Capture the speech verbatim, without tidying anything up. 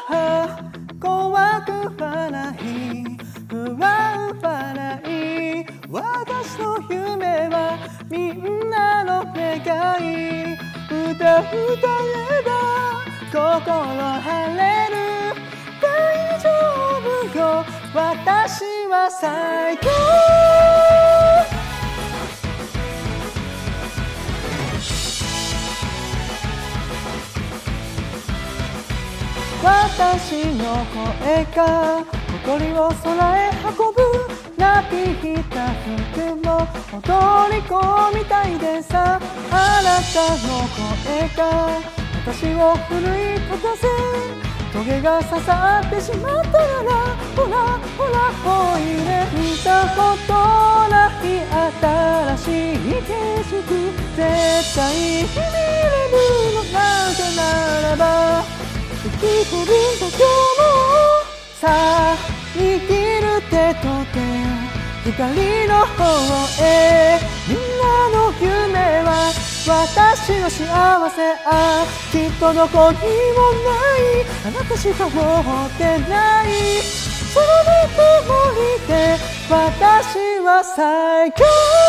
怖くはない不安はない私の夢はみんなの願い歌歌えば心晴れる大丈夫よ私は最強私の声が誇りを空へ運ぶなびいた服も踊り込みたいでさあなたの声が私を奮い立たせトゲが刺さってしまったならほらほらおいで見たことない新しい景色絶対に見れるのなぜならば生きてるんだ今日もさあ握る手と手光の方へみんなの夢は私の幸せあきっとどこにもないあなたしか持ってないそのぬくもりで私は最強